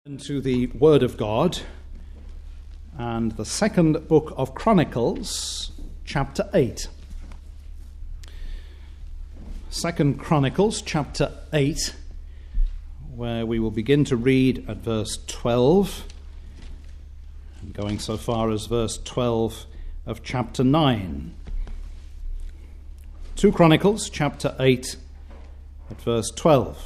Into the Word of God and the second book of Chronicles, chapter 8. 2 Chronicles, chapter 8, where we will begin to read at verse 12, and going so far as verse 12 of chapter 9. 2 Chronicles, chapter 8, at verse 12.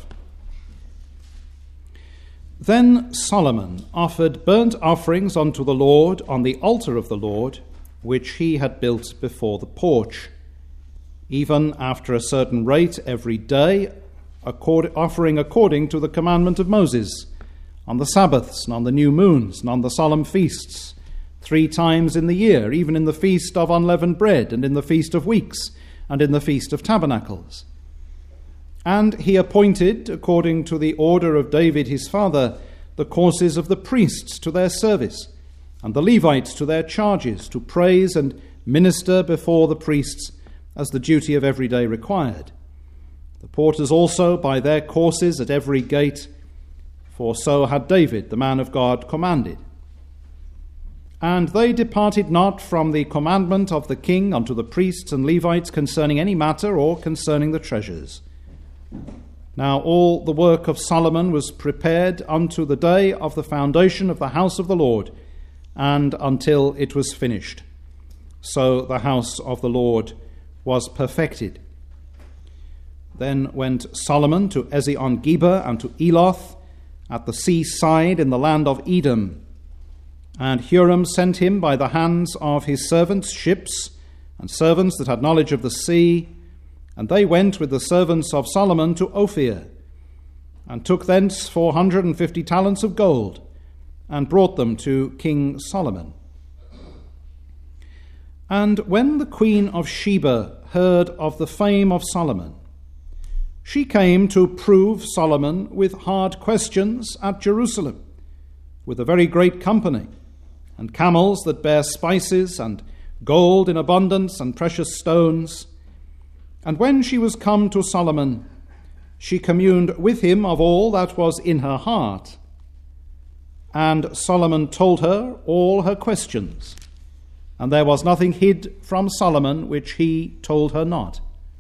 Then Solomon offered burnt offerings unto the Lord on the altar of the Lord, which he had built before the porch, even after a certain rate every day, offering according to the commandment of Moses, on the Sabbaths, and on the new moons, and on the solemn feasts, 3 times in the year, even in the feast of unleavened bread, and in the feast of weeks, and in the feast of tabernacles. And he appointed, according to the order of David his father, the courses of the priests to their service, and the Levites to their charges, to praise and minister before the priests, as the duty of every day required. The porters also by their courses at every gate, for so had David, the man of God, commanded. And they departed not from the commandment of the king unto the priests and Levites concerning any matter or concerning the treasures. Now all the work of Solomon was prepared unto the day of the foundation of the house of the Lord, and until it was finished. So the house of the Lord was perfected. Then went Solomon to Ezion-Geber and to Eloth at the seaside in the land of Edom. And Huram sent him by the hands of his servants ships, and servants that had knowledge of the sea. And they went with the servants of Solomon to Ophir, and took thence 450 talents of gold, and brought them to King Solomon. And when the queen of Sheba heard of the fame of Solomon, she came to prove Solomon with hard questions at Jerusalem, with a very great company, and camels that bear spices, and gold in abundance, and precious stones. And when she was come to Solomon, she communed with him of all that was in her heart. And Solomon told her all her questions, and there was nothing hid from Solomon which he told her not.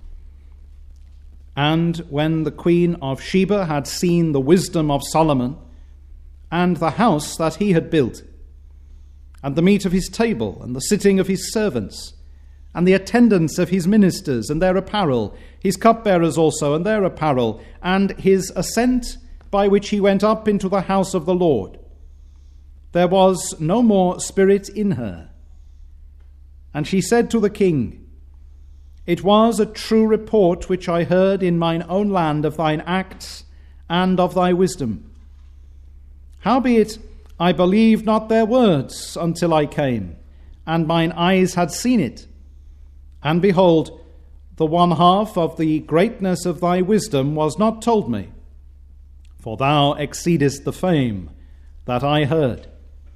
And when the queen of Sheba had seen the wisdom of Solomon, and the house that he had built, and the meat of his table, and the sitting of his servants, and the attendance of his ministers and their apparel, his cupbearers also and their apparel, and his ascent by which he went up into the house of the Lord, there was no more spirit in her. And she said to the king, It was a true report which I heard in mine own land of thine acts and of thy wisdom. Howbeit I believed not their words until I came, and mine eyes had seen it. And behold, the one half of the greatness of thy wisdom was not told me, for thou exceedest the fame that I heard.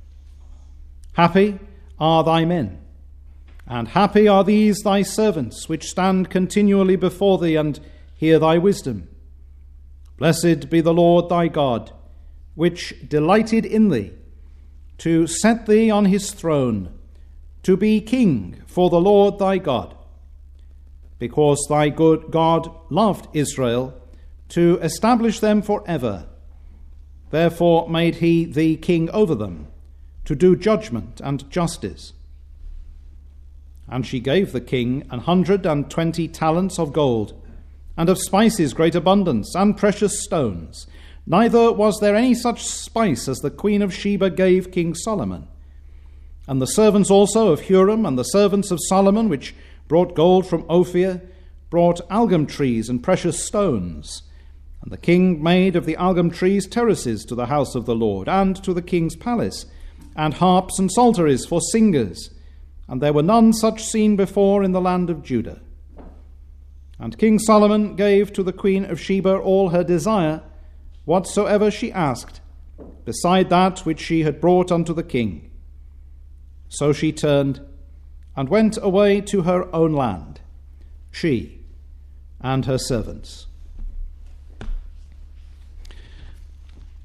Happy are thy men, and happy are these thy servants, which stand continually before thee and hear thy wisdom. Blessed be the Lord thy God, which delighted in thee, to set thee on his throne, to be king for the Lord thy God. Because thy good God loved Israel, to establish them forever. Therefore made he thee king over them, to do judgment and justice. And she gave the king 120 talents of gold, and of spices great abundance, and precious stones. Neither was there any such spice as the queen of Sheba gave King Solomon. And the servants also of Huram, and the servants of Solomon, which brought gold from Ophir, brought algum trees and precious stones. And the king made of the algum trees terraces to the house of the Lord, and to the king's palace, and harps and psalteries for singers. And there were none such seen before in the land of Judah. And King Solomon gave to the queen of Sheba all her desire, whatsoever she asked, beside that which she had brought unto the king. So she turned and went away to her own land, she and her servants.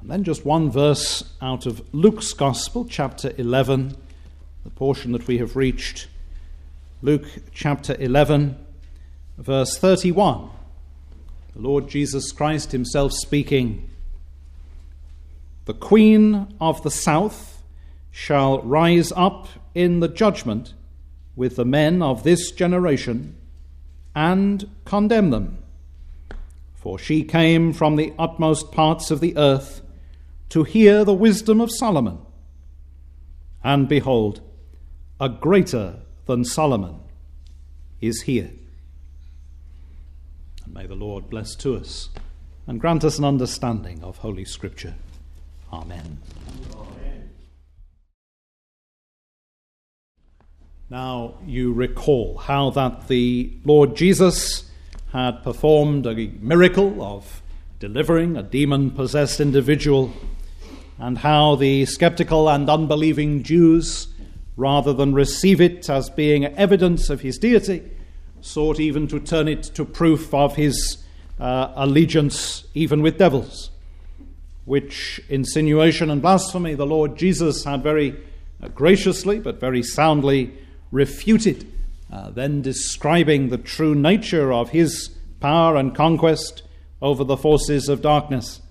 Then just one verse out of Luke's Gospel, chapter 11, the portion that we have reached. Luke chapter 11, verse 31. The Lord Jesus Christ himself speaking. The Queen of the South shall rise up in the judgment with the men of this generation and condemn them. For she came from the utmost parts of the earth to hear the wisdom of Solomon. And behold, a greater than Solomon is here. And may the Lord bless to us and grant us an understanding of Holy Scripture. Amen. Now you recall how that the Lord Jesus had performed a miracle of delivering a demon-possessed individual, and how the skeptical and unbelieving Jews, rather than receive it as being evidence of his deity, sought even to turn it to proof of his allegiance even with devils, which insinuation and blasphemy the Lord Jesus had very graciously but very soundly refuted, then describing the true nature of his power and conquest over the forces of darkness,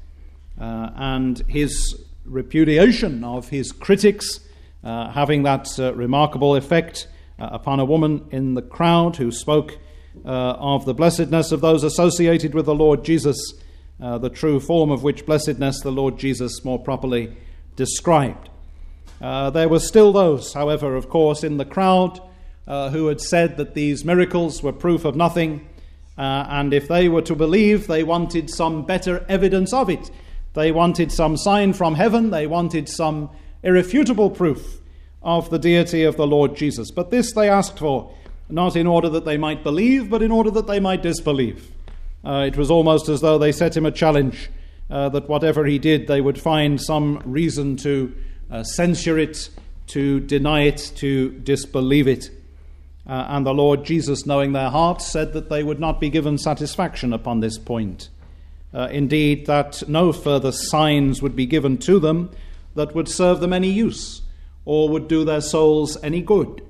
and his repudiation of his critics, having that remarkable effect upon a woman in the crowd who spoke of the blessedness of those associated with the Lord Jesus, the true form of which blessedness the Lord Jesus more properly described. There were still those, however, of course, in the crowd who had said that these miracles were proof of nothing, and if they were to believe, they wanted some better evidence of it. They wanted some sign from heaven. They wanted some irrefutable proof of the deity of the Lord Jesus. But this they asked for, not in order that they might believe, but in order that they might disbelieve. It was almost as though they set him a challenge, that whatever he did, they would find some reason to censure it, to deny it, to disbelieve it. And the Lord Jesus, knowing their hearts, said that they would not be given satisfaction upon this point. Indeed, that no further signs would be given to them that would serve them any use or would do their souls any good.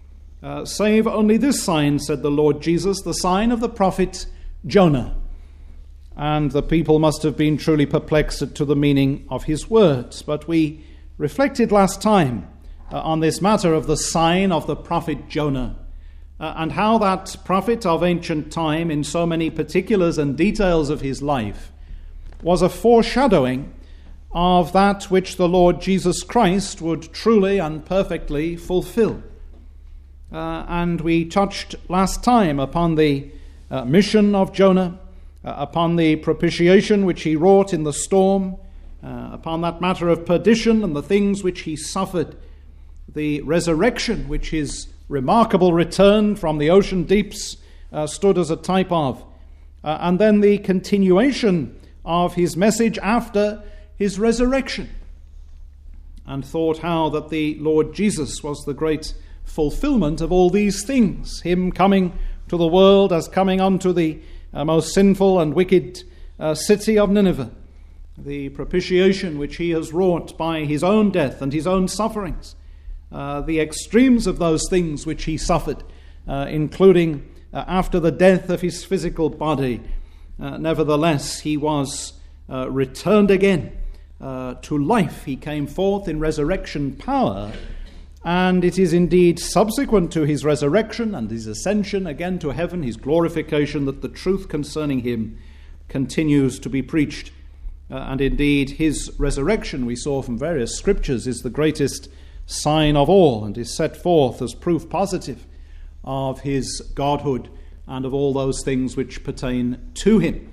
Save only this sign, said the Lord Jesus, the sign of the prophet Jonah. And the people must have been truly perplexed to the meaning of his words. But we reflected last time on this matter of the sign of the prophet Jonah, and how that prophet of ancient time, in so many particulars and details of his life, was a foreshadowing of that which the Lord Jesus Christ would truly and perfectly fulfill. And we touched last time upon the mission of Jonah, upon the propitiation which he wrought in the storm, upon that matter of perdition and the things which he suffered, the resurrection which his remarkable return from the ocean deeps stood as a type of, and then the continuation of his message after his resurrection, and thought how that the Lord Jesus was the great fulfillment of all these things, him coming to the world as coming unto the most sinful and wicked city of Nineveh, the propitiation which he has wrought by his own death and his own sufferings, the extremes of those things which he suffered, including after the death of his physical body. Nevertheless, he was returned again to life. He came forth in resurrection power, and it is indeed subsequent to his resurrection and his ascension again to heaven, his glorification, that the truth concerning him continues to be preached. And indeed, his resurrection, we saw from various scriptures, is the greatest sign of all, and is set forth as proof positive of his godhood and of all those things which pertain to him.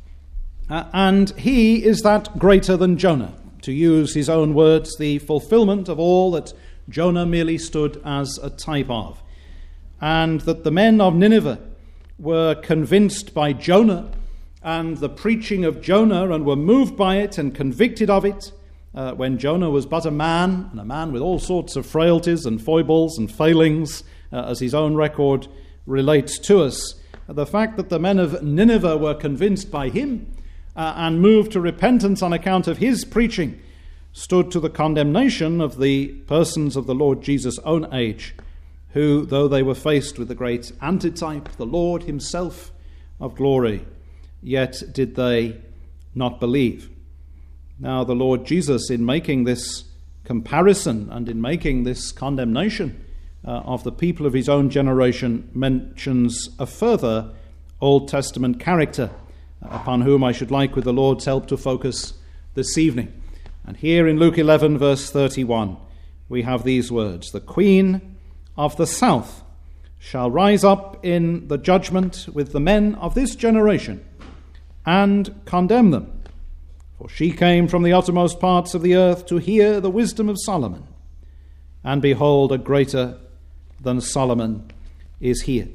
And he is that greater than Jonah, to use his own words, the fulfillment of all that Jonah merely stood as a type of. And that the men of Nineveh were convinced by Jonah and the preaching of Jonah, and were moved by it and convicted of it, when Jonah was but a man, and a man with all sorts of frailties and foibles and failings, as his own record relates to us. The fact that the men of Nineveh were convinced by him and moved to repentance on account of his preaching, stood to the condemnation of the persons of the Lord Jesus' own age, who, though they were faced with the great antitype, the Lord himself of glory, yet did they not believe. Now the Lord Jesus, in making this comparison and in making this condemnation of the people of his own generation, mentions a further Old Testament character upon whom I should like, with the Lord's help, to focus this evening. And here in Luke 11, verse 31, we have these words: "The queen of the south shall rise up in the judgment with the men of this generation and condemn them. For she came from the uttermost parts of the earth to hear the wisdom of Solomon. And behold, a greater than Solomon is here."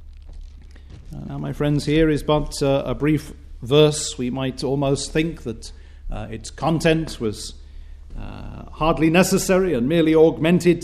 Now, my friends, here is but a brief verse. We might almost think that its content was hardly necessary and merely augmented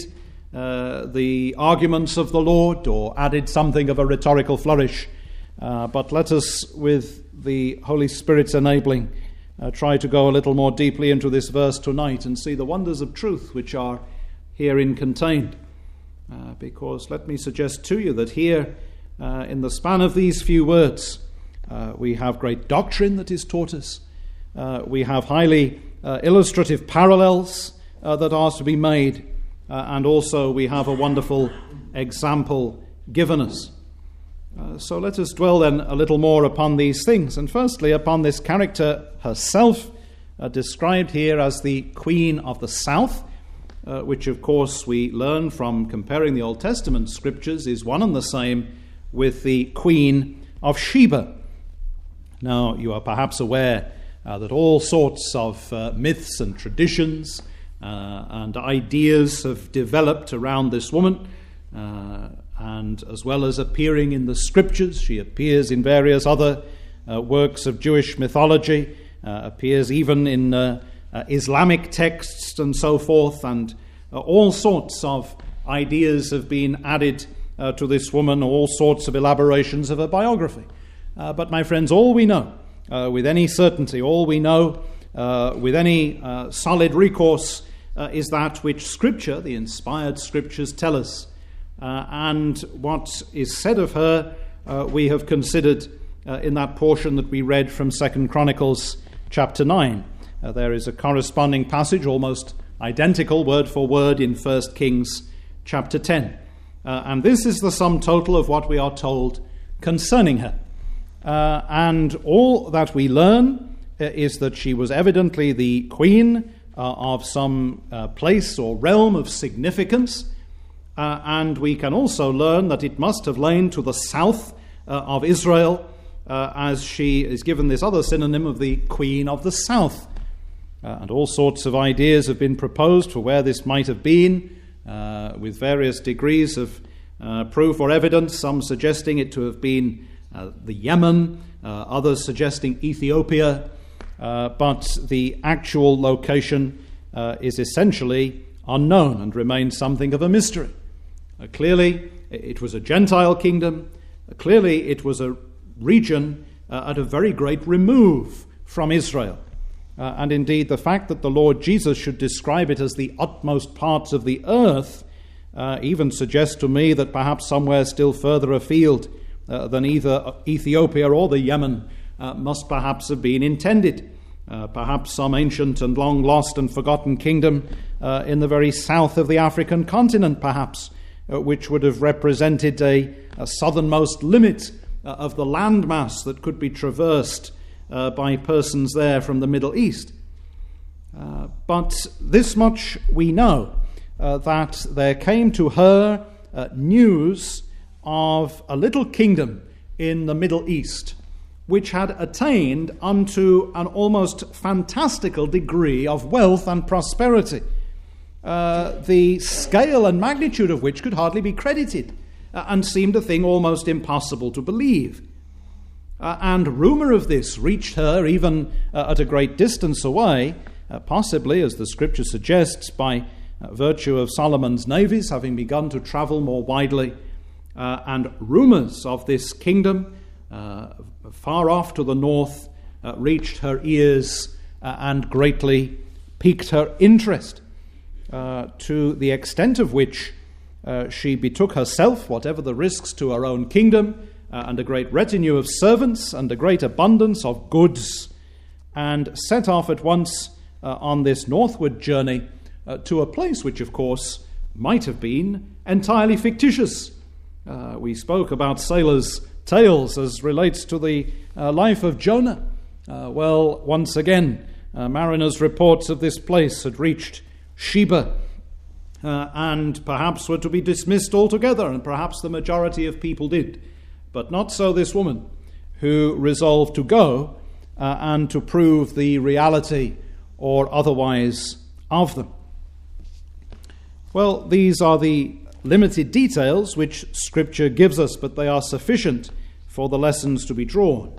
the arguments of the Lord, or added something of a rhetorical flourish. But let us, with the Holy Spirit's enabling, try to go a little more deeply into this verse tonight and see the wonders of truth which are herein contained. Because let me suggest to you that here, in the span of these few words, we have great doctrine that is taught us. We have highly illustrative parallels that are to be made. And also we have a wonderful example given us. So let us dwell then a little more upon these things. And firstly, upon this character herself, described here as the Queen of the South, which of course we learn from comparing the Old Testament scriptures is one and the same with the Queen of Sheba. Now, you are perhaps aware that all sorts of myths and traditions and ideas have developed around this woman, and as well as appearing in the scriptures, she appears in various other works of Jewish mythology, appears even in Islamic texts and so forth, and all sorts of ideas have been added to this woman, all sorts of elaborations of her biography. But my friends, all we know with any certainty, all we know with any solid recourse is that which Scripture, the inspired Scriptures, tell us. And what is said of her, we have considered in that portion that we read from 2 Chronicles chapter 9. There is a corresponding passage, almost identical word for word, in 1 Kings chapter 10. And this is the sum total of what we are told concerning her. And all that we learn is that she was evidently the queen of some place or realm of significance. And we can also learn that it must have lain to the south of Israel, as she is given this other synonym of the Queen of the South. And all sorts of ideas have been proposed for where this might have been, with various degrees of proof or evidence, some suggesting it to have been the Yemen, others suggesting Ethiopia, but the actual location is essentially unknown and remains something of a mystery. Clearly, it was a Gentile kingdom. Clearly, it was a region at a very great remove from Israel. And indeed, the fact that the Lord Jesus should describe it as the utmost parts of the earth even suggests to me that perhaps somewhere still further afield than either Ethiopia or the Yemen must perhaps have been intended. Perhaps some ancient and long lost and forgotten kingdom in the very south of the African continent, perhaps, which would have represented a southernmost limit of the landmass that could be traversed by persons there from the Middle East. But this much we know, that there came to her news of a little kingdom in the Middle East which had attained unto an almost fantastical degree of wealth and prosperity, the scale and magnitude of which could hardly be credited, and seemed a thing almost impossible to believe. And rumour of this reached her even at a great distance away, possibly, as the scripture suggests, by virtue of Solomon's navies having begun to travel more widely, and rumours of this kingdom far off to the north reached her ears and greatly piqued her interest, to the extent of which she betook herself, whatever the risks, to her own kingdom, and a great retinue of servants, and a great abundance of goods, and set off at once on this northward journey to a place which, of course, might have been entirely fictitious. We spoke about sailors' tales as relates to the life of Jonah. Well, once again, mariners' reports of this place had reached Sheba, and perhaps were to be dismissed altogether, and perhaps the majority of people did. But not so this woman, who resolved to go and to prove the reality or otherwise of them. Well, these are the limited details which Scripture gives us, but they are sufficient for the lessons to be drawn.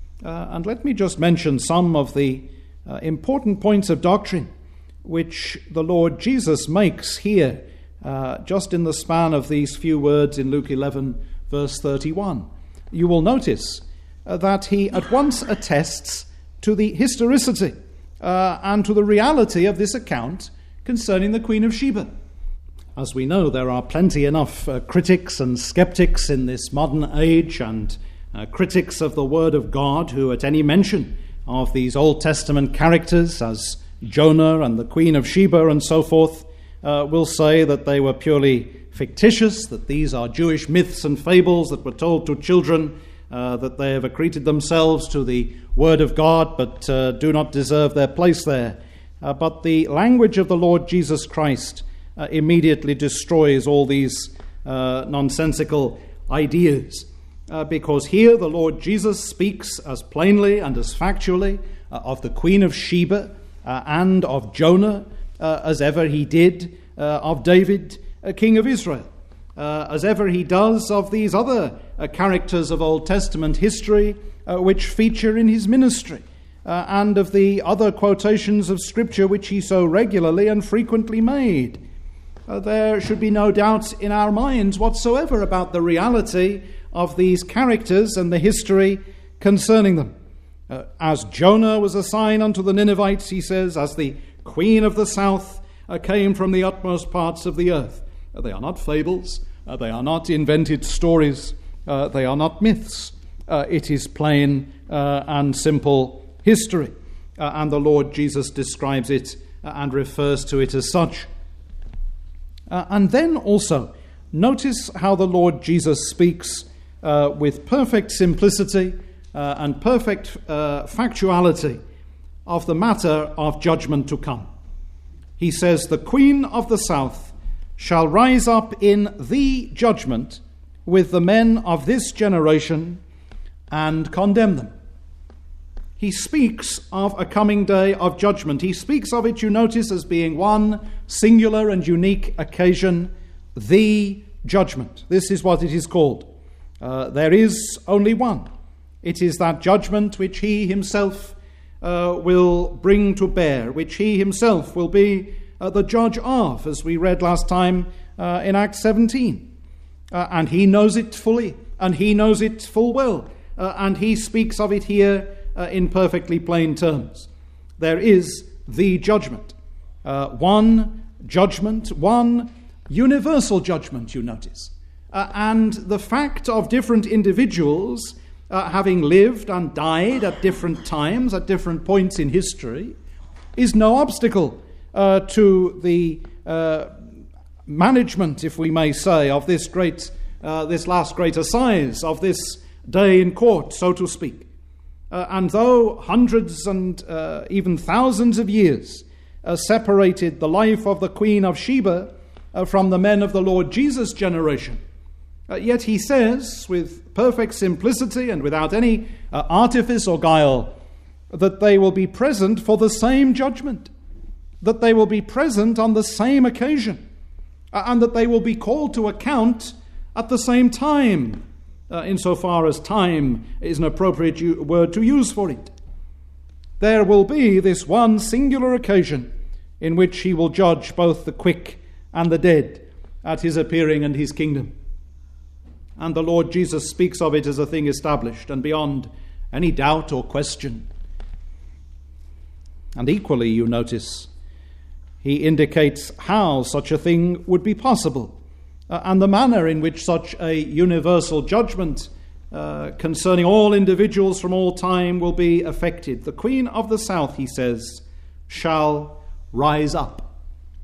And let me just mention some of the important points of doctrine which the Lord Jesus makes here, just in the span of these few words in Luke 11, verse 31. You will notice that he at once attests to the historicity and to the reality of this account concerning the Queen of Sheba. As we know, there are plenty enough critics and skeptics in this modern age, and critics of the Word of God, who at any mention of these Old Testament characters as Jonah and the Queen of Sheba and so forth will say that they were purely fictitious, that these are Jewish myths and fables that were told to children, that they have accreted themselves to the Word of God but do not deserve their place there. But the language of the Lord Jesus Christ immediately destroys all these nonsensical ideas, because here the Lord Jesus speaks as plainly and as factually of the Queen of Sheba and of Jonah as ever he did of David, King of Israel, as ever he does of these other characters of Old Testament history which feature in his ministry, and of the other quotations of Scripture which he so regularly and frequently made. There should be no doubt in our minds whatsoever about the reality of these characters and the history concerning them. As Jonah was a sign unto the Ninevites, he says, as the Queen of the South came from the utmost parts of the earth. They are not fables, they are not invented stories, they are not myths. It is plain and simple history, and the Lord Jesus describes it and refers to it as such. And then also, notice how the Lord Jesus speaks with perfect simplicity and perfect factuality of the matter of judgment to come. He says, the Queen of the South shall rise up in the judgment with the men of this generation and condemn them. He speaks of a coming day of judgment. He speaks of it, you notice, as being one singular and unique occasion, the judgment. This is what it is called. There is only one. It is that judgment which he himself will bring to bear, which he himself will be the judge of, as we read last time in Acts 17. And he knows it fully, and he knows it full well, and he speaks of it here in perfectly plain terms. There is the judgment. One judgment, one universal judgment, you notice. And the fact of different individuals having lived and died at different times, at different points in history, is no obstacle to the management, if we may say, of this last great assize, of this day in court, so to speak. And though hundreds and even thousands of years separated the life of the Queen of Sheba from the men of the Lord Jesus' generation, yet he says, with perfect simplicity and without any artifice or guile, that they will be present for the same judgment, that they will be present on the same occasion, and that they will be called to account at the same time, insofar as time is an appropriate word to use for it. There will be this one singular occasion in which he will judge both the quick and the dead at his appearing and his kingdom. And the Lord Jesus speaks of it as a thing established and beyond any doubt or question. And equally, you notice, he indicates how such a thing would be possible, and the manner in which such a universal judgment concerning all individuals from all time will be effected. The Queen of the South, he says, shall rise up.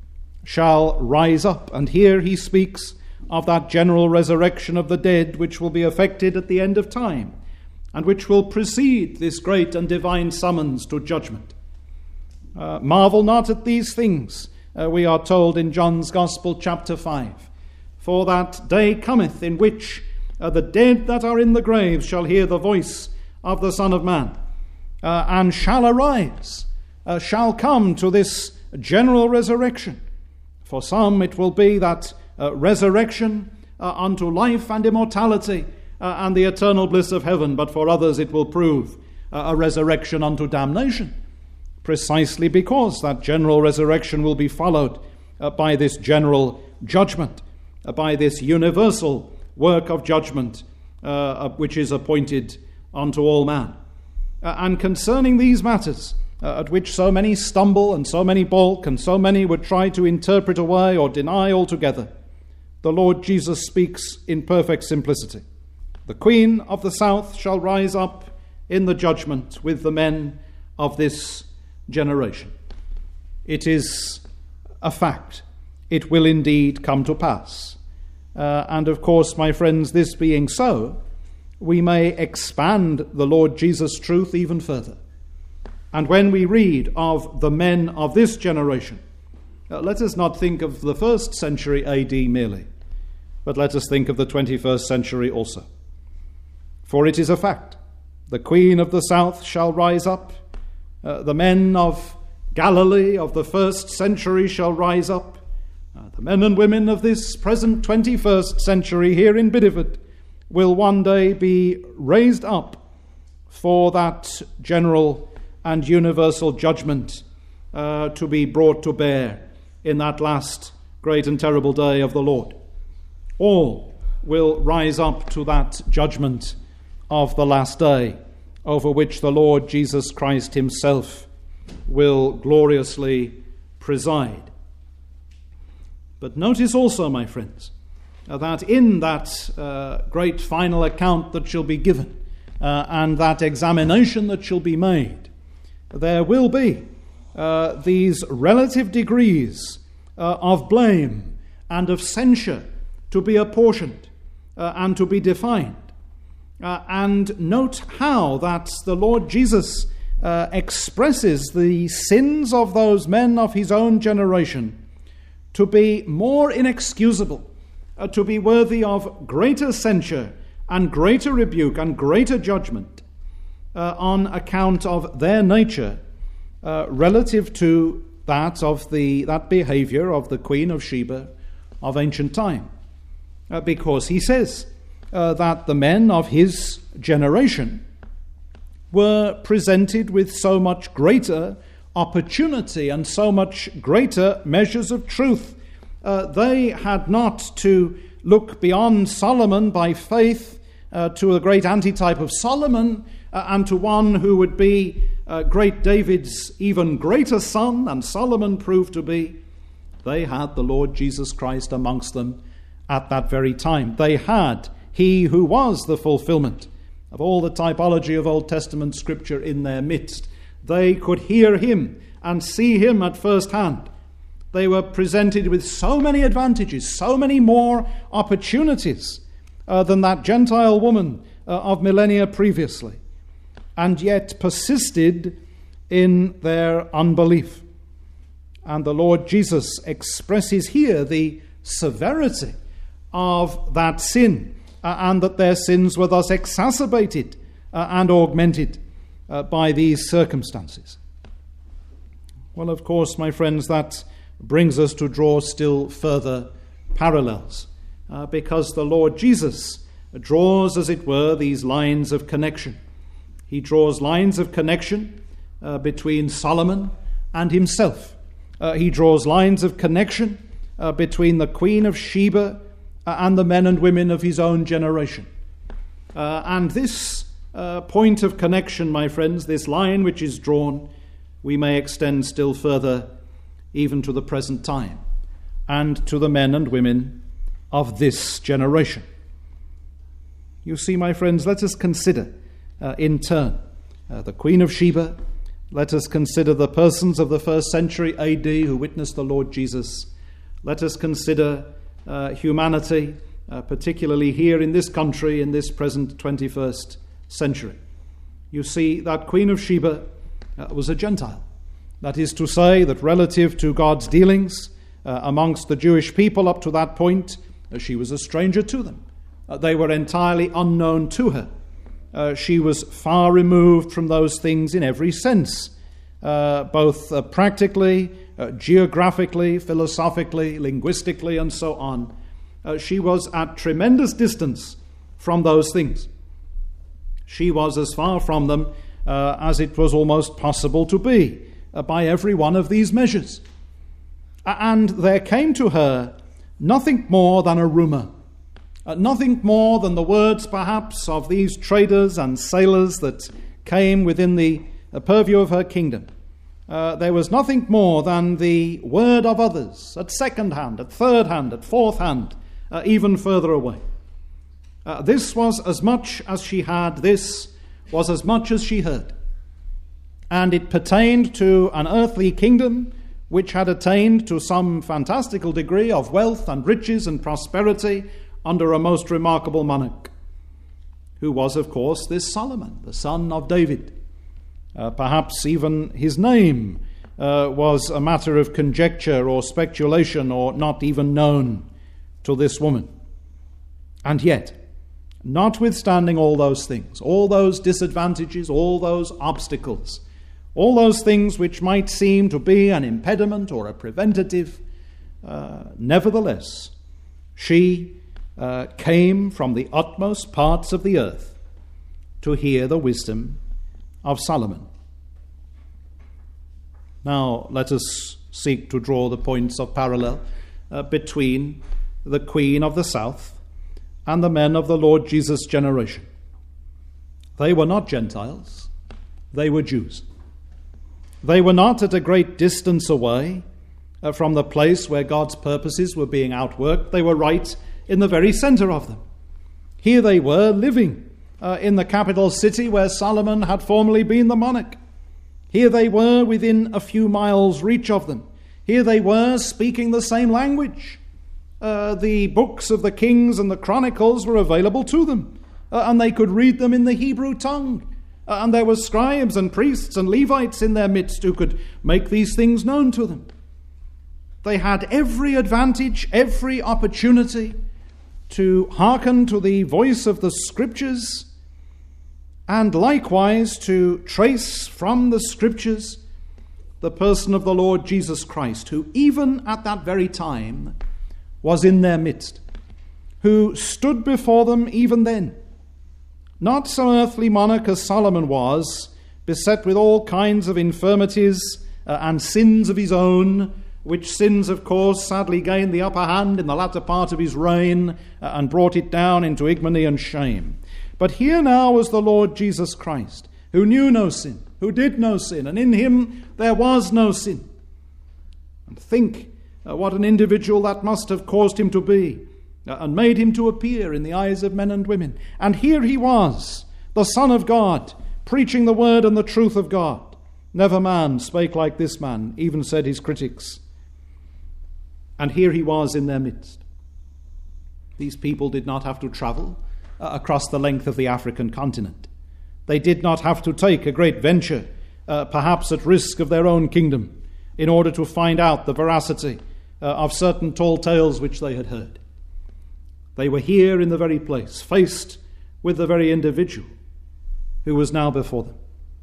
Shall rise up. And here he speaks of that general resurrection of the dead which will be effected at the end of time, and which will precede this great and divine summons to judgment. Marvel not at these things, we are told in John's Gospel, chapter 5. For that day cometh in which the dead that are in the graves shall hear the voice of the Son of Man, and shall arise, shall come to this general resurrection. For some it will be that resurrection unto life and immortality and the eternal bliss of heaven, but for others it will prove a resurrection unto damnation, precisely because that general resurrection will be followed by this general judgment, by this universal work of judgment which is appointed unto all man. And concerning these matters, at which so many stumble and so many balk and so many would try to interpret away or deny altogether, the Lord Jesus speaks in perfect simplicity. The Queen of the South shall rise up in the judgment with the men of this generation. It is a fact. It will indeed come to pass. And of course, my friends, this being so, we may expand the Lord Jesus' truth even further. And when we read of the men of this generation, let us not think of the 1st century AD merely, but let us think of the 21st century also. For it is a fact. The Queen of the South shall rise up. The men of Galilee of the 1st century shall rise up. The men and women of this present 21st century here in Bideford will one day be raised up for that general and universal judgment to be brought to bear in that last great and terrible day of the Lord. All will rise up to that judgment of the last day, over which the Lord Jesus Christ himself will gloriously preside. But notice also, my friends, that in that great final account that shall be given and that examination that shall be made, there will be these relative degrees of blame and of censure to be apportioned and to be defined. And note how that the Lord Jesus expresses the sins of those men of his own generation to be more inexcusable, to be worthy of greater censure and greater rebuke and greater judgment on account of their nature relative to that of that behavior of the Queen of Sheba of ancient time. Because he says that the men of his generation were presented with so much greater opportunity and so much greater measures of truth. They had not to look beyond Solomon by faith to a great antitype of Solomon and to one who would be great David's even greater son, and Solomon proved to be. They had the Lord Jesus Christ amongst them at that very time. They had he who was the fulfillment of all the typology of Old Testament scripture in their midst. They could hear him and see him at first hand. They were presented with so many advantages, so many more opportunities than that Gentile woman of millennia previously, and yet persisted in their unbelief. And the Lord Jesus expresses here the severity of that sin, and that their sins were thus exacerbated and augmented by these circumstances. Well, of course, my friends, that brings us to draw still further parallels, because the Lord Jesus draws, as it were, these lines of connection. He draws lines of connection between Solomon and himself. He draws lines of connection between the Queen of Sheba and the men and women of his own generation. And this point of connection, my friends, this line which is drawn, we may extend still further even to the present time and to the men and women of this generation. You see, my friends, let us consider in turn the Queen of Sheba. Let us consider the persons of the first century AD who witnessed the Lord Jesus. Let us consider humanity, particularly here in this country in this present 21st century. You see, that Queen of Sheba was a Gentile. That is to say that relative to God's dealings amongst the Jewish people up to that point, she was a stranger to them. They were entirely unknown to her. She was far removed from those things in every sense, both practically, geographically, philosophically, linguistically, and so on. She was at tremendous distance from those things. She was as far from them as it was almost possible to be by every one of these measures. And there came to her nothing more than a rumor. Nothing more than the words, perhaps, of these traders and sailors that came within the purview of her kingdom. There was nothing more than the word of others, at second hand, at third hand, at fourth hand, even further away. This was as much as she had, this was as much as she heard. And it pertained to an earthly kingdom which had attained to some fantastical degree of wealth and riches and prosperity under a most remarkable monarch, who was, of course, this Solomon, the son of David. Perhaps even his name was a matter of conjecture or speculation, or not even known to this woman. And yet, notwithstanding all those things, all those disadvantages, all those obstacles, all those things which might seem to be an impediment or a preventative, nevertheless, she came from the utmost parts of the earth to hear the wisdom of Solomon. Now let us seek to draw the points of parallel between the Queen of the South and the men of the Lord Jesus' generation. They were not Gentiles, they were Jews. They were not at a great distance away from the place where God's purposes were being outworked. They were right in the very center of them. Here they were living in the capital city where Solomon had formerly been the monarch. Here they were within a few miles' reach of them. Here they were speaking the same language. The books of the Kings and the Chronicles were available to them, and they could read them in the Hebrew tongue. And there were scribes and priests and Levites in their midst who could make these things known to them. They had every advantage, every opportunity to hearken to the voice of the Scriptures, and likewise to trace from the Scriptures the person of the Lord Jesus Christ, who even at that very time was in their midst, who stood before them even then. Not some earthly monarch as Solomon was, beset with all kinds of infirmities and sins of his own, which sins, of course, sadly gained the upper hand in the latter part of his reign and brought it down into ignominy and shame. But here now was the Lord Jesus Christ, who knew no sin, who did no sin, and in him there was no sin. And think what an individual that must have caused him to be, and made him to appear in the eyes of men and women. And here he was, the Son of God, preaching the word and the truth of God. Never man spake like this man, even said his critics. And here he was in their midst. These people did not have to travel across the length of the African continent. They did not have to take a great venture, perhaps at risk of their own kingdom, in order to find out the veracity of certain tall tales which they had heard. They were here in the very place, faced with the very individual who was now before them.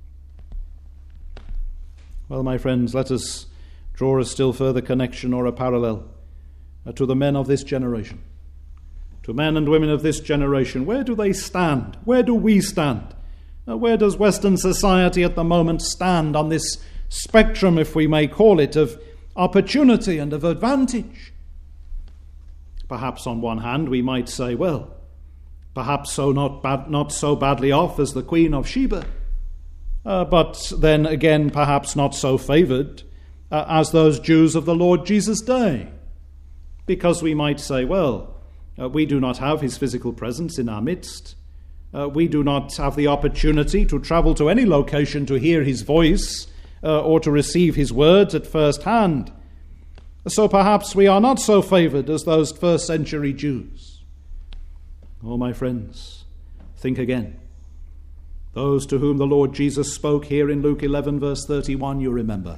Well, my friends, let us draw a still further connection or a parallel to the men of this generation. To men and women of this generation, where do they stand? Where do we stand? Where does Western society at the moment stand on this spectrum, if we may call it, of opportunity and of advantage? Perhaps on one hand we might say, well, perhaps not so badly off as the Queen of Sheba. but then again perhaps not so favoured as those Jews of the Lord Jesus' day. Because we might say, well, we do not have his physical presence in our midst. We do not have the opportunity to travel to any location to hear his voice or to receive his words at first hand. So perhaps we are not so favoured as those first century Jews. Oh, my friends, think again. Those to whom the Lord Jesus spoke here in Luke 11 verse 31, you remember,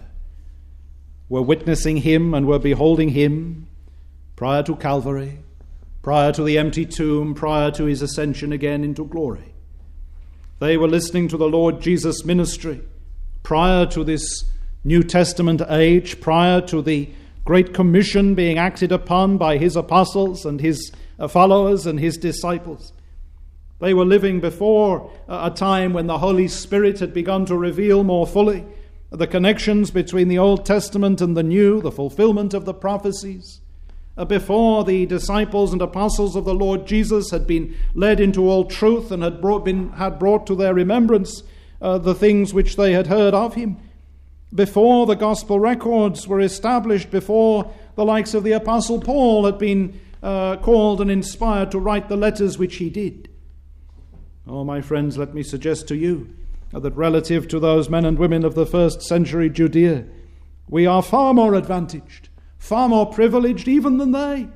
were witnessing him and were beholding him prior to Calvary, prior to the empty tomb, prior to his ascension again into glory. They were listening to the Lord Jesus' ministry prior to this New Testament age, prior to the Great Commission being acted upon by his apostles and his followers and his disciples. They were living before a time when the Holy Spirit had begun to reveal more fully the connections between the Old Testament and the New, the fulfillment of the prophecies. Before the disciples and apostles of the Lord Jesus had been led into all truth and had brought to their remembrance the things which they had heard of him. Before the gospel records were established, before the likes of the Apostle Paul had been called and inspired to write the letters which he did. Oh, my friends, let me suggest to you that relative to those men and women of the first century Judea, we are far more advantaged, far more privileged even than they.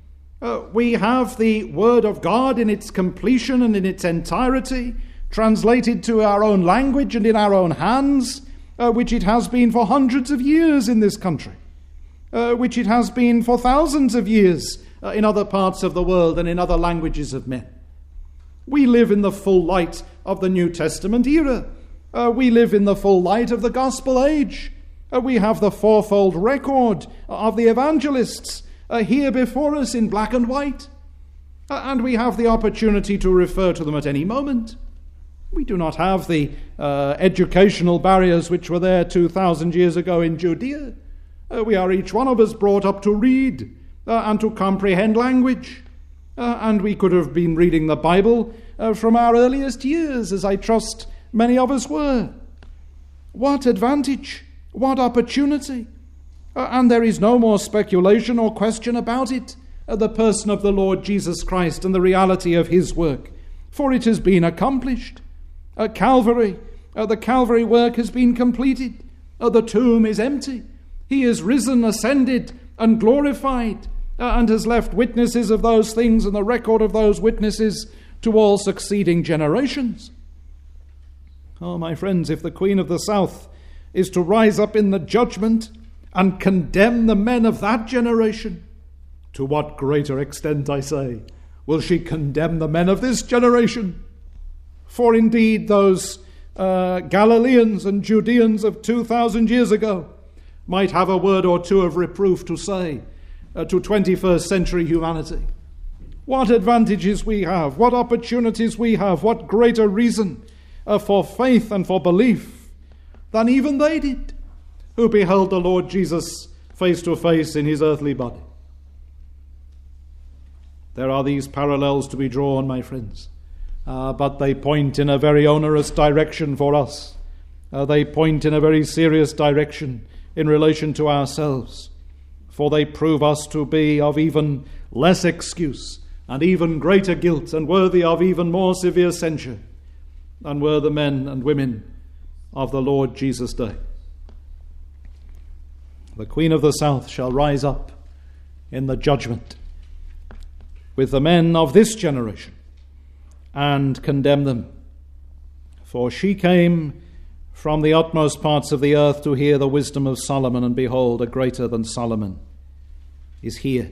We have the Word of God in its completion and in its entirety, translated to our own language and in our own hands, which it has been for hundreds of years in this country, which it has been for thousands of years in other parts of the world and in other languages of men. We live in the full light of the New Testament era. We live in the full light of the gospel age. We have the fourfold record of the evangelists here before us in black and white. And we have the opportunity to refer to them at any moment. We do not have the educational barriers which were there 2,000 years ago in Judea. We are each one of us brought up to read and to comprehend language. And we could have been reading the Bible from our earliest years, as I trust many of us were. What advantage! What opportunity! And there is no more speculation or question about it. The person of the Lord Jesus Christ and the reality of his work. For it has been accomplished. At Calvary, the Calvary work has been completed. The tomb is empty. He is risen, ascended, and glorified, and has left witnesses of those things and the record of those witnesses to all succeeding generations. Oh, my friends, if the Queen of the South is to rise up in the judgment and condemn the men of that generation, to what greater extent, I say, will she condemn the men of this generation? For indeed those Galileans and Judeans of 2,000 years ago might have a word or two of reproof to say to 21st century humanity. What advantages we have, what opportunities we have, what greater reason for faith and for belief than even they did, who beheld the Lord Jesus face to face in his earthly body. There are these parallels to be drawn, my friends, but they point in a very onerous direction for us. They point in a very serious direction in relation to ourselves, for they prove us to be of even less excuse and even greater guilt and worthy of even more severe censure than were the men and women of the Lord Jesus' day. The Queen of the South shall rise up in the judgment with the men of this generation and condemn them. For she came from the utmost parts of the earth to hear the wisdom of Solomon, and behold, a greater than Solomon is here.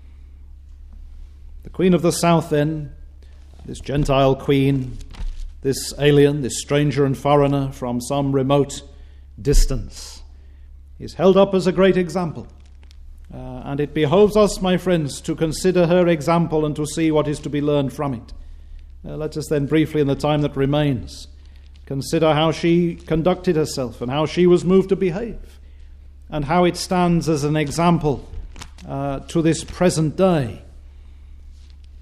The Queen of the South then, this Gentile queen, this alien, this stranger and foreigner from some remote distance, is held up as a great example. And it behoves us, my friends, to consider her example and to see what is to be learned from it. Let us then briefly, in the time that remains, consider how she conducted herself and how she was moved to behave, and how it stands as an example to this present day.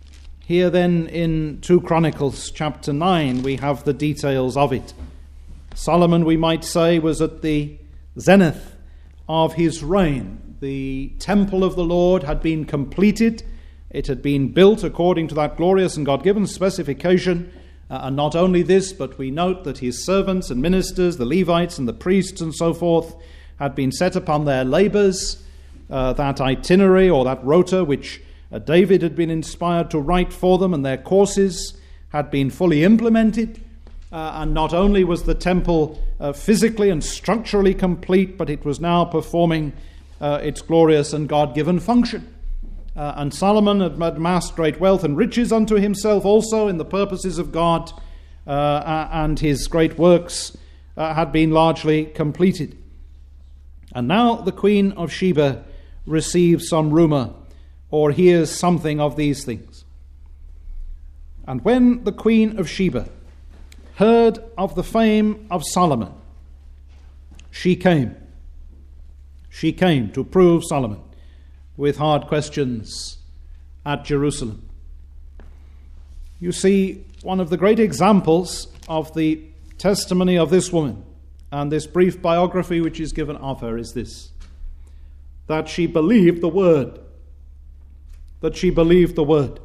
Here then in 2 Chronicles chapter 9 we have the details of it. Solomon, we might say, was at the zenith of his reign. The temple of the Lord had been completed. It had been built according to that glorious and God-given specification. And not only this, but we note that his servants and ministers, the Levites and the priests and so forth, had been set upon their labors. That itinerary or that rota which David had been inspired to write for them, and their courses had been fully implemented. And not only was the temple physically and structurally complete, but it was now performing its glorious and God-given function. And Solomon had amassed great wealth and riches unto himself also in the purposes of God, and his great works had been largely completed. And now the Queen of Sheba receives some rumor or hears something of these things. And when the Queen of Sheba heard of the fame of Solomon, she came to prove Solomon with hard questions at Jerusalem. You see, one of the great examples of the testimony of this woman and this brief biography which is given of her is this: that she believed the word. That she believed the word.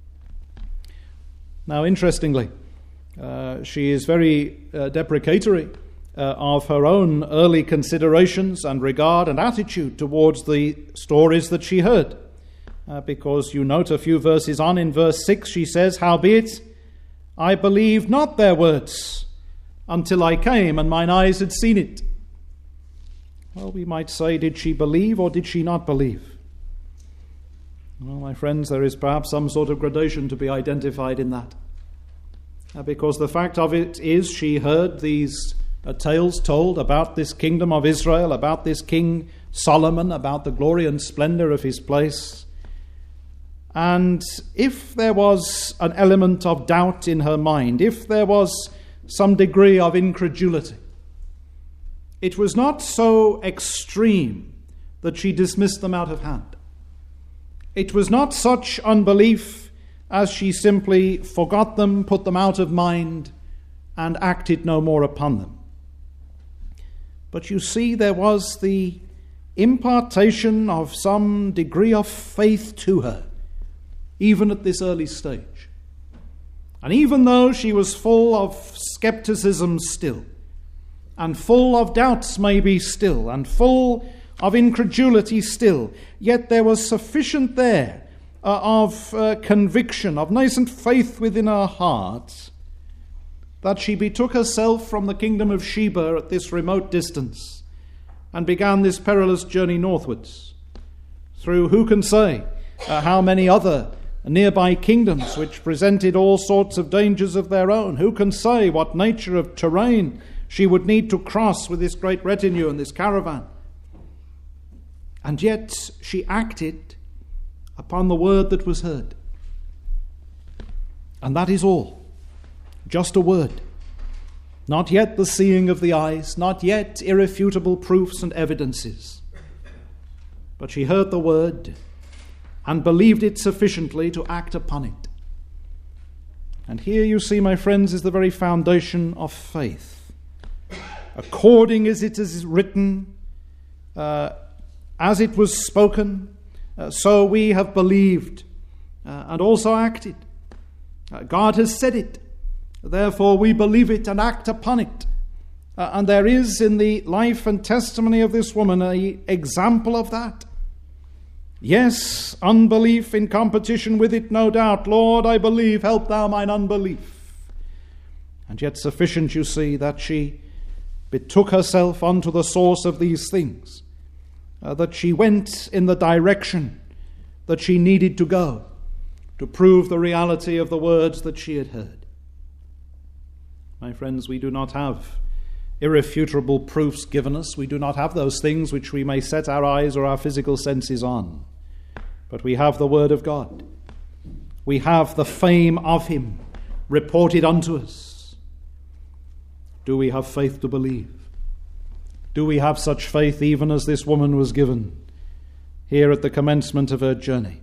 Now, interestingly, she is very deprecatory of her own early considerations and regard and attitude towards the stories that she heard. Because you note a few verses on, in verse 6, she says, "Howbeit, I believed not their words until I came, and mine eyes had seen it." Well, we might say, did she believe or did she not believe? Well, my friends, there is perhaps some sort of gradation to be identified in that. Because the fact of it is, she heard these tales told about this kingdom of Israel, about this King Solomon, about the glory and splendor of his place. And if there was an element of doubt in her mind, if there was some degree of incredulity, it was not so extreme that she dismissed them out of hand. It was not such unbelief as she simply forgot them, put them out of mind, and acted no more upon them. But you see, there was the impartation of some degree of faith to her, even at this early stage. And even though she was full of skepticism still, and full of doubts maybe still, and full of incredulity still, yet there was sufficient there of conviction, of nascent faith within her heart, that she betook herself from the kingdom of Sheba at this remote distance and began this perilous journey northwards through who can say how many other nearby kingdoms which presented all sorts of dangers of their own. Who can say what nature of terrain she would need to cross with this great retinue and this caravan? And yet she acted upon the word that was heard. And that is all. Just a word. Not yet the seeing of the eyes, not yet irrefutable proofs and evidences. But she heard the word and believed it sufficiently to act upon it. And here you see, my friends, is the very foundation of faith. According as it is written, as it was spoken, so we have believed and also acted. God has said it. Therefore we believe it and act upon it. And there is in the life and testimony of this woman an example of that. Yes, unbelief in competition with it, no doubt. Lord, I believe, help thou mine unbelief. And yet sufficient, you see, that she betook herself unto the source of these things, that she went in the direction that she needed to go to prove the reality of the words that she had heard. My friends, we do not have irrefutable proofs given us. We do not have those things which we may set our eyes or our physical senses on. But we have the word of God. We have the fame of him reported unto us. Do we have faith to believe? Do we have such faith even as this woman was given here at the commencement of her journey?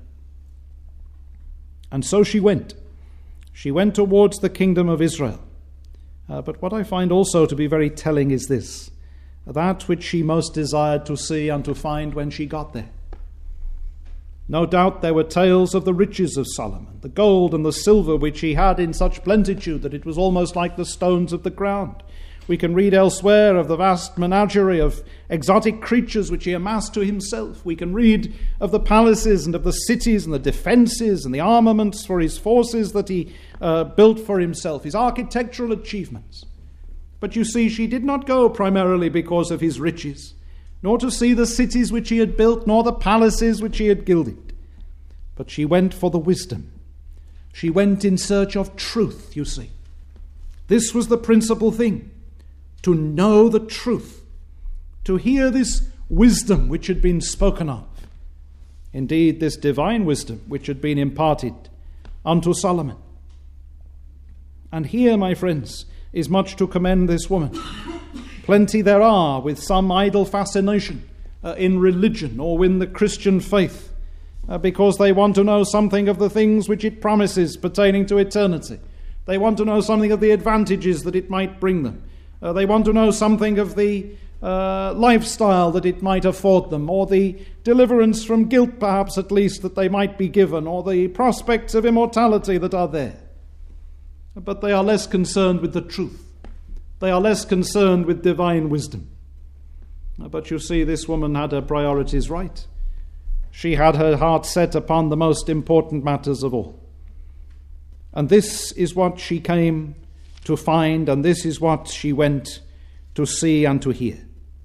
And so she went. She went towards the kingdom of Israel. But what I find also to be very telling is this: that which she most desired to see and to find when she got there. No doubt there were tales of the riches of Solomon, the gold and the silver which he had in such plenitude that it was almost like the stones of the ground. We can read elsewhere of the vast menagerie of exotic creatures which he amassed to himself. We can read of the palaces and of the cities and the defences and the armaments for his forces that he built for himself, his architectural achievements. But you see, she did not go primarily because of his riches, nor to see the cities which he had built, nor the palaces which he had gilded. But she went for the wisdom. She went in search of truth, you see. This was the principal thing, to know the truth, to hear this wisdom which had been spoken of. Indeed, this divine wisdom which had been imparted unto Solomon. And here, my friends, is much to commend this woman. Plenty there are with some idle fascination in religion or in the Christian faith because they want to know something of the things which it promises pertaining to eternity. They want to know something of the advantages that it might bring them. They want to know something of the lifestyle that it might afford them, or the deliverance from guilt, perhaps at least, that they might be given, or the prospects of immortality that are there. But they are less concerned with the truth. They are less concerned with divine wisdom. But you see, this woman had her priorities right. She had her heart set upon the most important matters of all. And this is what she came to find, and this is what she went to see and to hear.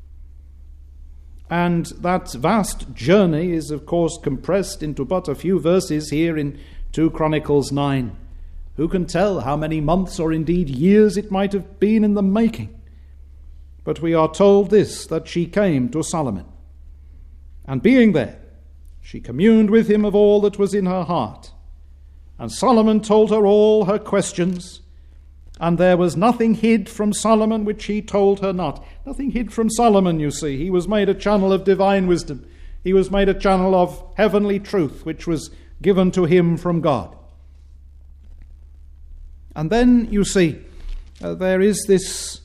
And that vast journey is, of course, compressed into but a few verses here in 2 Chronicles 9. Who can tell how many months or indeed years it might have been in the making? But we are told this, that she came to Solomon. And being there, she communed with him of all that was in her heart. And Solomon told her all her questions, and there was nothing hid from Solomon which he told her not. Nothing hid from Solomon, you see. He was made a channel of divine wisdom. He was made a channel of heavenly truth, which was given to him from God. And then, you see, there is this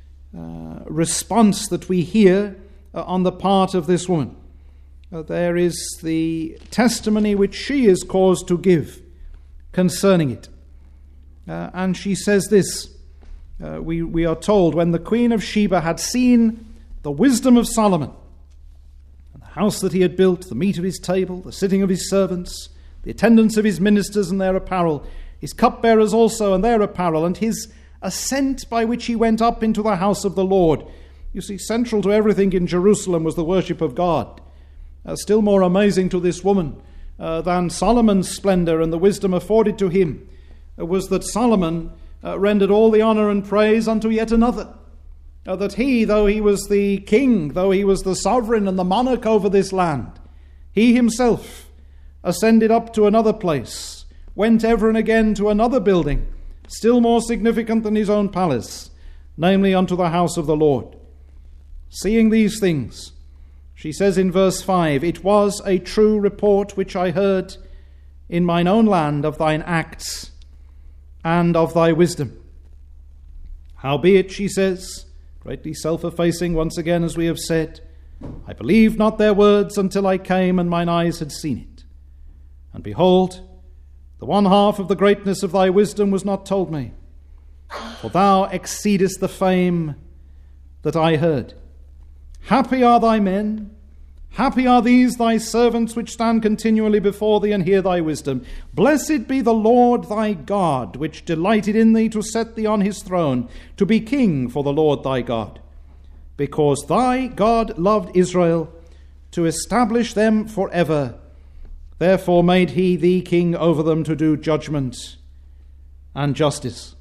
response that we hear on the part of this woman. There is the testimony which she is caused to give concerning it. And she says this, we are told, when the Queen of Sheba had seen the wisdom of Solomon, and the house that he had built, the meat of his table, the sitting of his servants, the attendance of his ministers and their apparel, his cupbearers also and their apparel, and his ascent by which he went up into the house of the Lord. You see, central to everything in Jerusalem was the worship of God. Still more amazing to this woman than Solomon's splendor and the wisdom afforded to him was that Solomon rendered all the honor and praise unto yet another. That he, though he was the king, though he was the sovereign and the monarch over this land, he himself ascended up to another place, went ever and again to another building, still more significant than his own palace, namely unto the house of the Lord. Seeing these things, she says in verse 5, "It was a true report which I heard in mine own land of thine acts and of thy wisdom. Howbeit," she says, greatly self-effacing once again, as we have said, "I believed not their words until I came and mine eyes had seen it. And behold, the one half of the greatness of thy wisdom was not told me, for thou exceedest the fame that I heard. Happy are thy men, happy are these thy servants which stand continually before thee and hear thy wisdom. Blessed be the Lord thy God, which delighted in thee to set thee on his throne, to be king for the Lord thy God. Because thy God loved Israel, to establish them forever. Therefore made he thee king over them to do judgment and justice."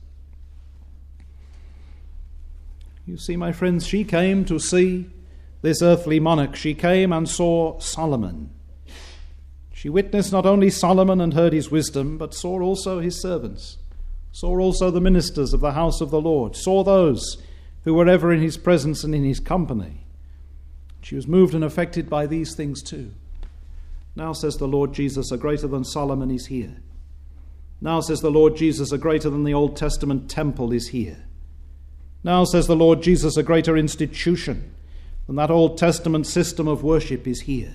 You see, my friends, she came to see this earthly monarch. She came and saw Solomon. She witnessed not only Solomon and heard his wisdom, but saw also his servants, saw also the ministers of the house of the Lord, saw those who were ever in his presence and in his company. She was moved and affected by these things too. Now, says the Lord Jesus, a greater than Solomon is here. Now, says the Lord Jesus, a greater than the Old Testament temple is here. Now, says the Lord Jesus, a greater institution than that Old Testament system of worship is here.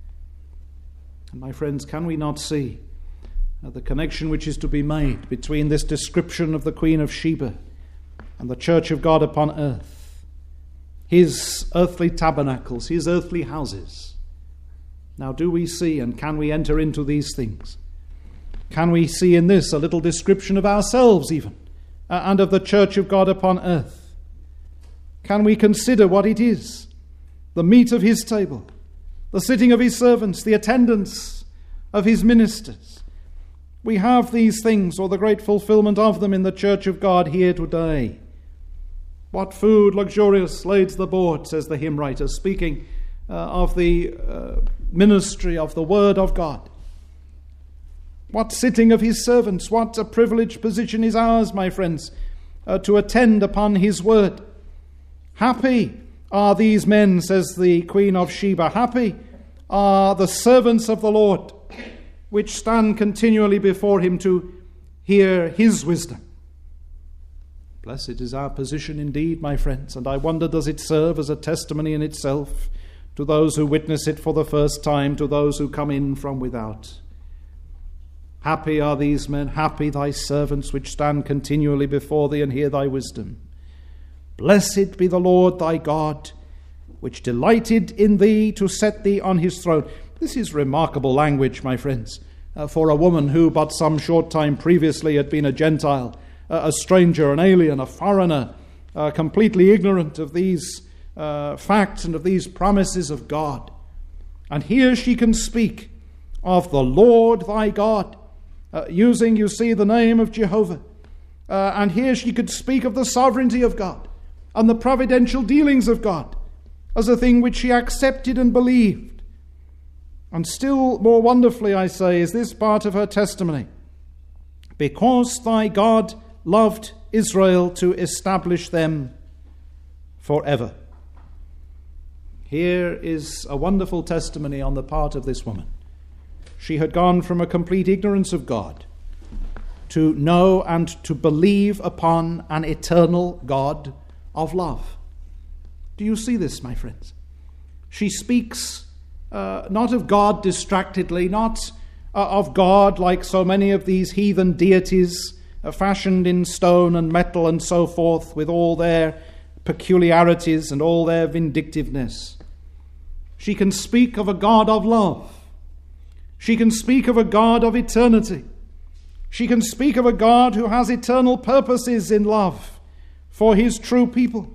And my friends, can we not see the connection which is to be made between this description of the Queen of Sheba and the church of God upon earth? His earthly tabernacles, his earthly houses. Now, do we see and can we enter into these things? Can we see in this a little description of ourselves even, and of the church of God upon earth? Can we consider what it is? The meat of his table, the sitting of his servants, the attendance of his ministers. We have these things, or the great fulfillment of them, in the church of God here today. What food luxurious laid the board, says the hymn writer, speaking of the ministry of the Word of God. What sitting of his servants, what a privileged position is ours, my friends, to attend upon his word. Happy are these men, says the Queen of Sheba. Happy are the servants of the Lord, which stand continually before him to hear his wisdom. Blessed is our position indeed, my friends, and I wonder, does it serve as a testimony in itself to those who witness it for the first time, to those who come in from without? Happy are these men, happy thy servants, which stand continually before thee and hear thy wisdom. Blessed be the Lord thy God, which delighted in thee to set thee on his throne. This is remarkable language, my friends, for a woman who but some short time previously had been a Gentile, a stranger, an alien, a foreigner, completely ignorant of these facts and of these promises of God. And here she can speak of the Lord thy God, using, you see, the name of Jehovah. And here she could speak of the sovereignty of God and the providential dealings of God as a thing which she accepted and believed. And still more wonderfully, I say, is this part of her testimony. Because thy God loved Israel to establish them forever. Here is a wonderful testimony on the part of this woman. She had gone from a complete ignorance of God to know and to believe upon an eternal God of love. Do you see this, my friends? She speaks not of God distractedly, not of God like so many of these heathen deities fashioned in stone and metal and so forth, with all their peculiarities and all their vindictiveness. She can speak of a God of love. She can speak of a God of eternity. She can speak of a God who has eternal purposes in love for his true people.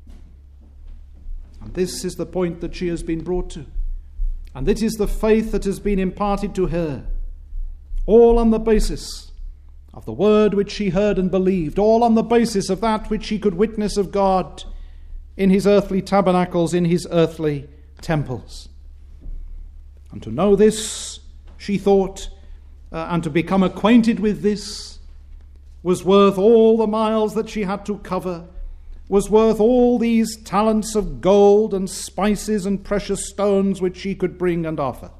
And this is the point that she has been brought to. And this is the faith that has been imparted to her, all on the basis of the word which she heard and believed, all on the basis of that which she could witness of God in his earthly tabernacles, in his earthly temples. And to know this, she thought, and to become acquainted with this, was worth all the miles that she had to cover, was worth all these talents of gold and spices and precious stones which she could bring and offer.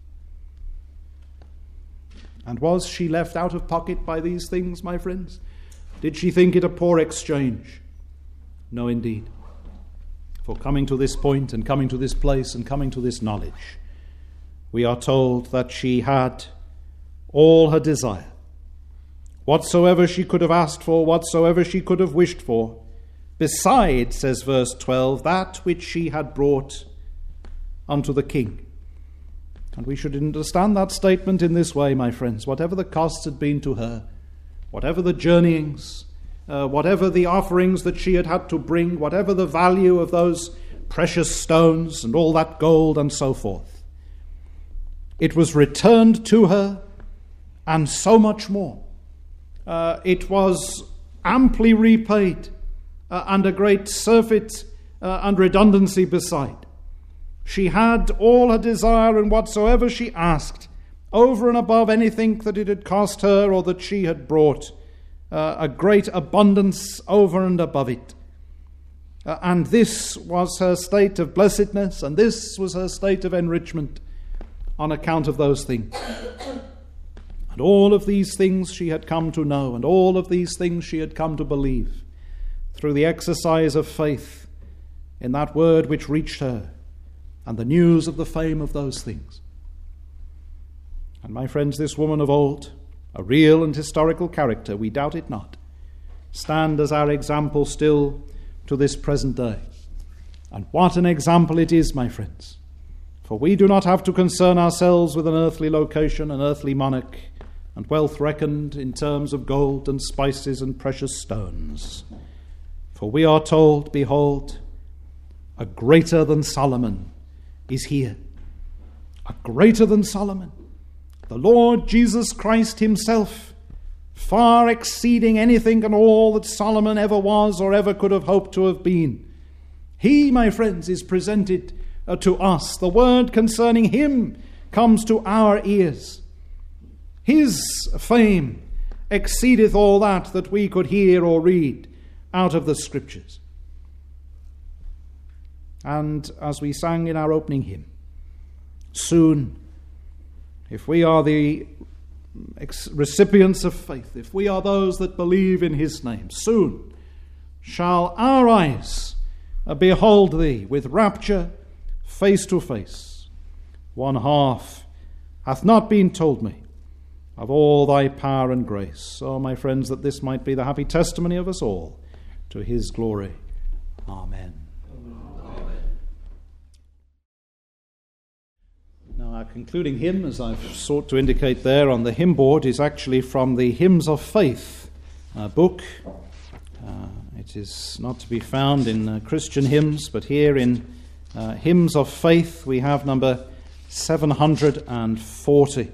And was she left out of pocket by these things, my friends? Did she think it a poor exchange? No, indeed. For coming to this point and coming to this place and coming to this knowledge, we are told that she had all her desire. Whatsoever she could have asked for, whatsoever she could have wished for, besides, says verse 12, that which she had brought unto the king. And we should understand that statement in this way, my friends. Whatever the costs had been to her, whatever the journeyings, whatever the offerings that she had had to bring, whatever the value of those precious stones and all that gold and so forth, it was returned to her, and so much more. It was amply repaid, and a great surfeit and redundancy beside. She had all her desire, and whatsoever she asked, over and above anything that it had cost her or that she had brought, a great abundance over and above it. And this was her state of blessedness, and this was her state of enrichment on account of those things. And all of these things she had come to know, and all of these things she had come to believe, through the exercise of faith in that word which reached her and the news of the fame of those things. And my friends, this woman of old, a real and historical character, we doubt it not, stand as our example still to this present day. And what an example it is, my friends, for we do not have to concern ourselves with an earthly location, an earthly monarch, and wealth reckoned in terms of gold and spices and precious stones. For we are told, behold, a greater than Solomon is here. A greater than Solomon. The Lord Jesus Christ himself, far exceeding anything and all that Solomon ever was or ever could have hoped to have been. He, my friends, is presented to us. The word concerning him comes to our ears. His fame exceedeth all that we could hear or read out of the Scriptures. And as we sang in our opening hymn, soon, if we are the recipients of faith, if we are those that believe in his name, soon shall our eyes behold thee with rapture face to face. One half hath not been told me of all thy power and grace. So, my friends, that this might be the happy testimony of us all to his glory. Amen. Now, our concluding hymn, as I've sought to indicate there on the hymn board, is actually from the Hymns of Faith book. It is not to be found in Christian hymns, but here in Hymns of Faith we have number 740.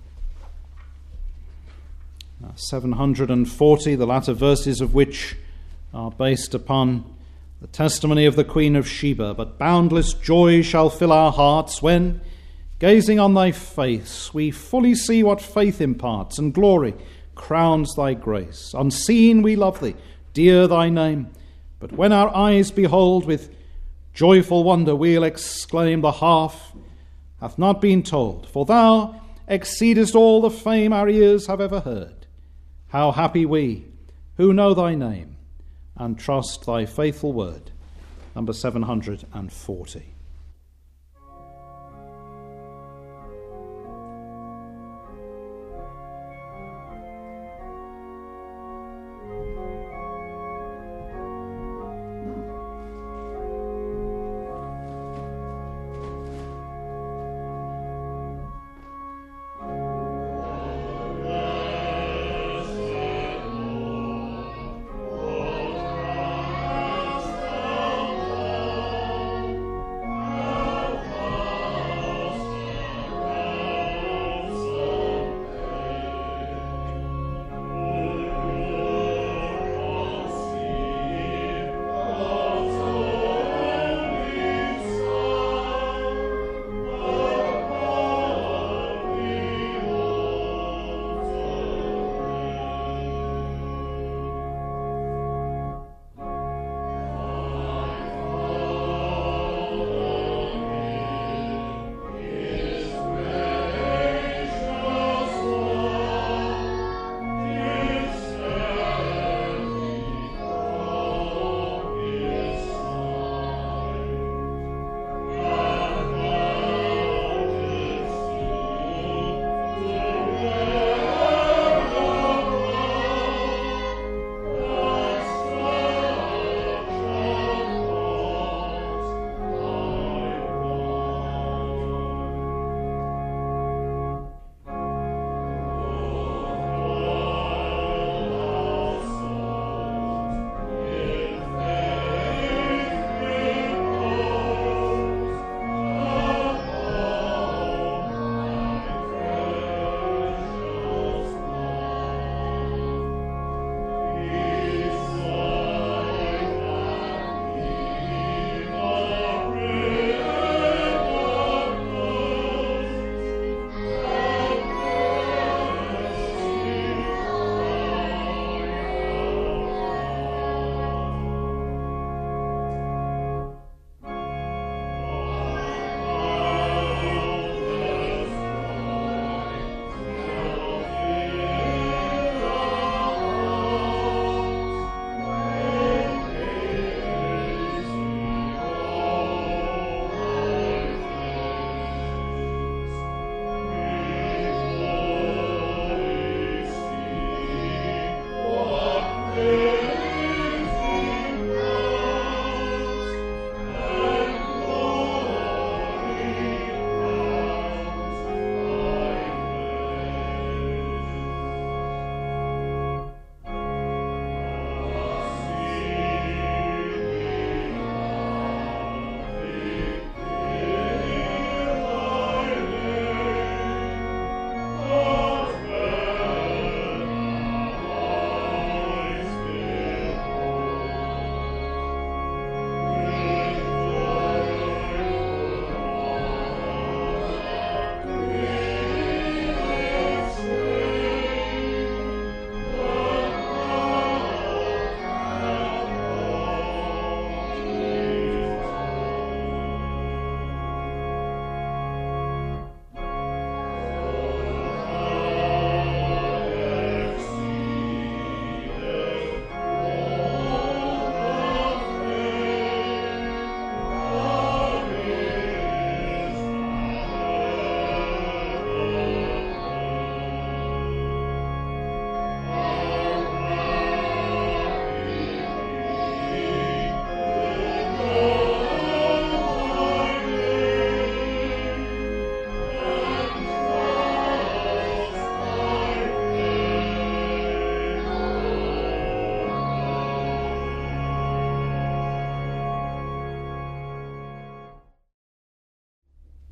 740, the latter verses of which are based upon the testimony of the Queen of Sheba. But boundless joy shall fill our hearts when, gazing on thy face, we fully see what faith imparts, and glory crowns thy grace. Unseen we love thee, dear thy name, but when our eyes behold with joyful wonder, we'll exclaim, the half hath not been told, for thou exceedest all the fame our ears have ever heard. How happy we who know thy name and trust thy faithful word. Number 740.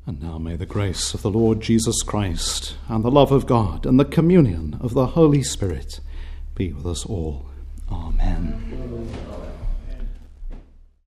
And now may the grace of the Lord Jesus Christ and the love of God and the communion of the Holy Spirit be with us all. Amen.